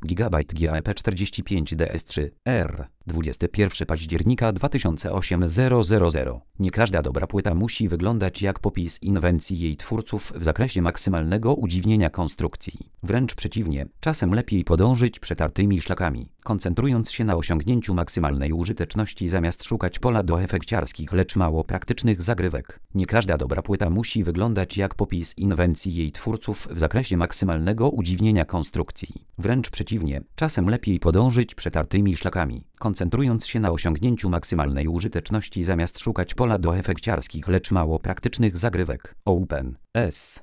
GB GAP45DS3R 21 października 2008 Nie każda dobra płyta musi wyglądać jak popis inwencji jej twórców w zakresie maksymalnego udziwnienia konstrukcji. Wręcz przeciwnie, czasem lepiej podążyć przetartymi szlakami, koncentrując się na osiągnięciu maksymalnej użyteczności zamiast szukać pola do efekciarskich, lecz mało praktycznych zagrywek. Nie każda dobra płyta musi wyglądać jak popis inwencji jej twórców w zakresie maksymalnego udziwnienia konstrukcji. Wręcz przeciwnie, czasem lepiej podążyć przetartymi szlakami, koncentrując się na osiągnięciu maksymalnej użyteczności zamiast szukać pola do efekciarskich, lecz mało praktycznych zagrywek. Open S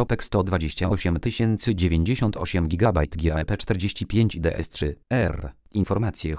128 GB GAP45DS3R Informacje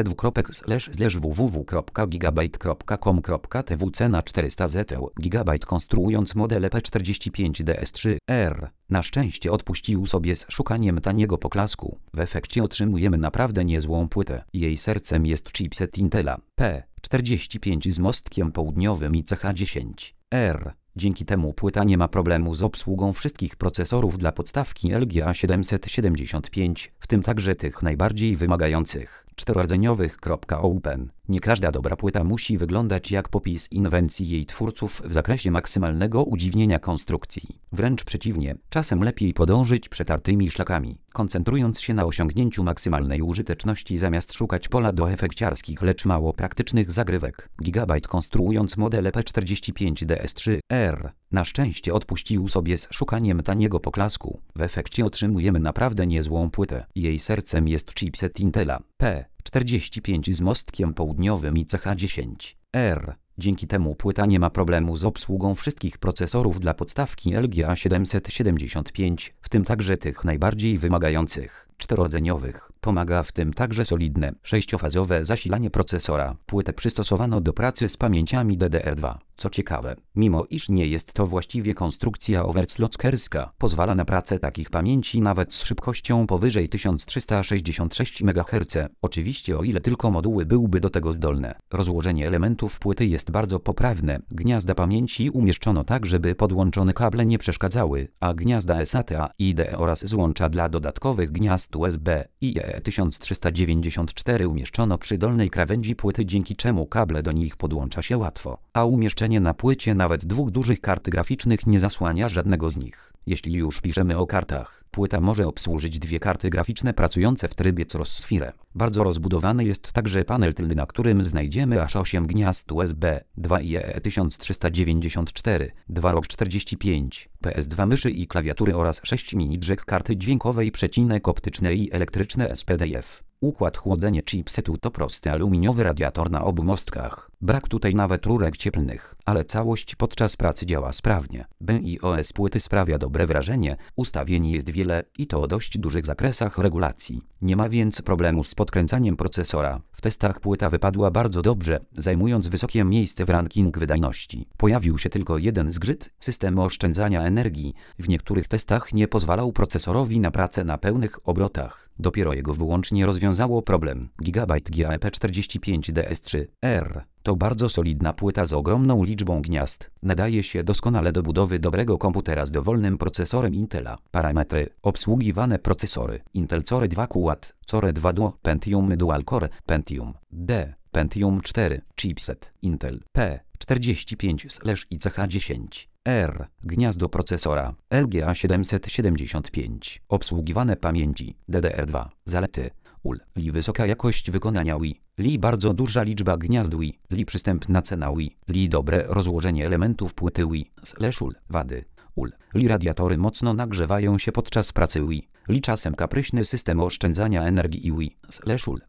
http://www.gigabyte.com.tvc na 400 ZT GB konstruując model EP45DS3R. Na szczęście odpuścił sobie z szukaniem taniego poklasku. W efekcie otrzymujemy naprawdę niezłą płytę. Jej sercem jest chipset Intela P45 z mostkiem południowym i CH10R. Dzięki temu płyta nie ma problemu z obsługą wszystkich procesorów dla podstawki LGA 775, w tym także tych najbardziej wymagających, czterorodzeniowych. Open. Nie każda dobra płyta musi wyglądać jak popis inwencji jej twórców w zakresie maksymalnego udziwnienia konstrukcji. Wręcz przeciwnie, czasem lepiej podążyć przetartymi szlakami, koncentrując się na osiągnięciu maksymalnej użyteczności zamiast szukać pola do efekciarskich, lecz mało praktycznych zagrywek. Gigabyte konstruując model EP45DS3R. Na szczęście odpuścił sobie z szukaniem taniego poklasku. W efekcie otrzymujemy naprawdę niezłą płytę. Jej sercem jest chipset Intela P45 z mostkiem południowym i CH10R. Dzięki temu płyta nie ma problemu z obsługą wszystkich procesorów dla podstawki LGA 775, w tym także tych najbardziej wymagających, czterorodzeniowych. Pomaga w tym także solidne, sześciofazowe zasilanie procesora. Płytę przystosowano do pracy z pamięciami DDR2. Co ciekawe, mimo iż nie jest to właściwie konstrukcja overclockerska, pozwala na pracę takich pamięci nawet z szybkością powyżej 1366 MHz. Oczywiście o ile tylko moduły byłyby do tego zdolne. Rozłożenie elementów płyty jest bardzo poprawne. Gniazda pamięci umieszczono tak, żeby podłączone kable nie przeszkadzały, a gniazda SATA, IDE oraz złącza dla dodatkowych gniazd USB i IE1394 umieszczono przy dolnej krawędzi płyty, dzięki czemu kable do nich podłącza się łatwo, a umieszczenie na płycie nawet dwóch dużych kart graficznych nie zasłania żadnego z nich. Jeśli już piszemy o kartach, płyta może obsłużyć dwie karty graficzne pracujące w trybie Crossfire. Bardzo rozbudowany jest także panel tylny, na którym znajdziemy aż 8 gniazd USB, 2 IE1394, 2 ROG45, PS2 myszy i klawiatury oraz 6 mini jack karty dźwiękowej, optyczne i elektryczne SPDIF. Układ chłodzenia chipsetu to prosty aluminiowy radiator na obu mostkach. Brak tutaj nawet rurek cieplnych, ale całość podczas pracy działa sprawnie. BIOS płyty sprawia dobre wrażenie, ustawień jest wiele i to o dość dużych zakresach regulacji. Nie ma więc problemu z podkręcaniem procesora. W testach płyta wypadła bardzo dobrze, zajmując wysokie miejsce w ranking wydajności. Pojawił się tylko jeden zgrzyt, system oszczędzania energii. W niektórych testach nie pozwalał procesorowi na pracę na pełnych obrotach. Dopiero jego wyłącznie rozwiązało problem. Gigabyte GAP45DS3R to bardzo solidna płyta z ogromną liczbą gniazd. Nadaje się doskonale do budowy dobrego komputera z dowolnym procesorem Intela. Parametry: obsługiwane procesory: Intel Core 2 Quad, Core 2 Duo, Pentium Dual Core, Pentium D, Pentium 4, chipset Intel P45/ICH10R. Gniazdo procesora LGA 775. Obsługiwane pamięci DDR2. Zalety: Li wysoka jakość wykonania Li bardzo duża liczba gniazd Li przystępna cena Li dobre rozłożenie elementów płyty Wady: Li radiatory mocno nagrzewają się podczas pracy Li czasem kapryśny system oszczędzania energii